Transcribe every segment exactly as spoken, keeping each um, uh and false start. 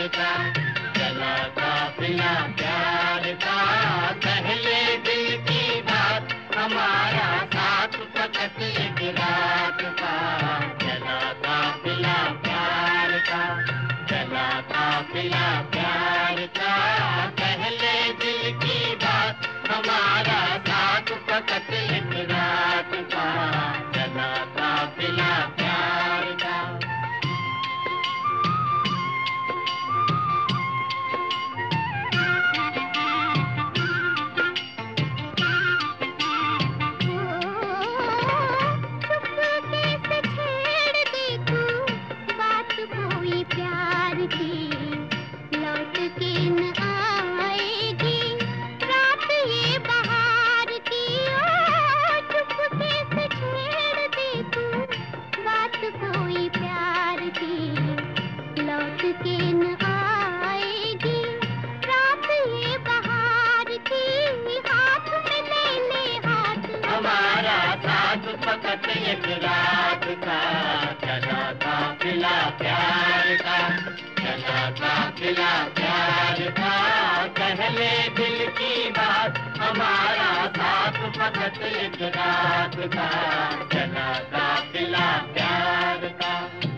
का, चला काफिला प्यार का, पहले दिल की बात हमारा साथ फकत एक रात का, चला काफिला प्यार का, चला काफिला प्यार का, पहले दिल की बात हमारा साथ फकत एक रात का, चला काफिला प्यार का। प्यार की लौट के न आएगी रात ये बहार की, ओ चुपके से छेड़ दे तू बात कोई प्यार की, लौट के न आएगी रात ये बहार की, हाथ में ले ले हाथ हमारा साथ फकत एक रात का, चला काफिला प्यार का, चला काफिला प्यार का, पहले दिल की बात हमारा साथ फकत एक रात का, चला काफिला प्यार का।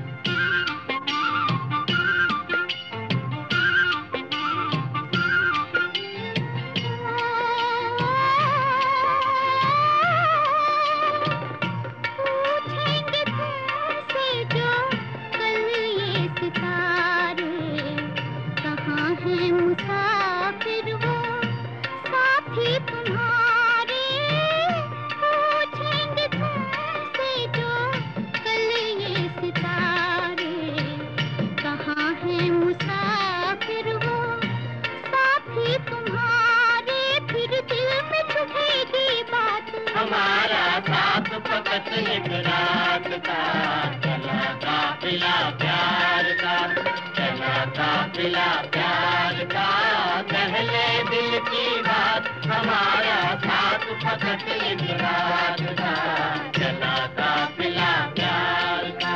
मुसाफिर वो साथी तुम्हारे, पूछेंगे तुमसे जो कल ये सितारे, कहाँ है मुसाफिर वो साथी तुम्हारे, फिर दिल में चुभेगी बात हमारा साथ फकत एक रात का, चला काफिला प्यार का, चला काफिला प्यार का, पहले दिल की बात हमारा साथ फकत एक रात का, चला काफिला प्यार का।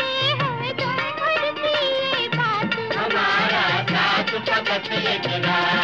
फकत एक रात